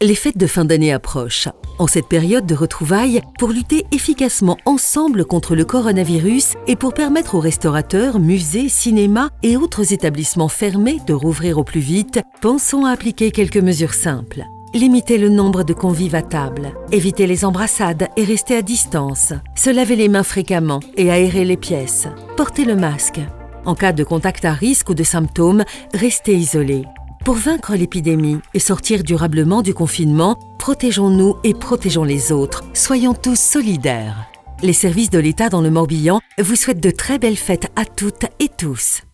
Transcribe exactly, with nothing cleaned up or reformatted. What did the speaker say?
Les fêtes de fin d'année approchent. En cette période de retrouvailles, pour lutter efficacement ensemble contre le coronavirus et pour permettre aux restaurateurs, musées, cinémas et autres établissements fermés de rouvrir au plus vite, pensons à appliquer quelques mesures simples. Limitez le nombre de convives à table, évitez les embrassades et restez à distance, se laver les mains fréquemment et aérer les pièces, portez le masque. En cas de contact à risque ou de symptômes, restez isolés. Pour vaincre l'épidémie et sortir durablement du confinement, protégeons-nous et protégeons les autres. Soyons tous solidaires. Les services de l'État dans le Morbihan vous souhaitent de très belles fêtes à toutes et tous.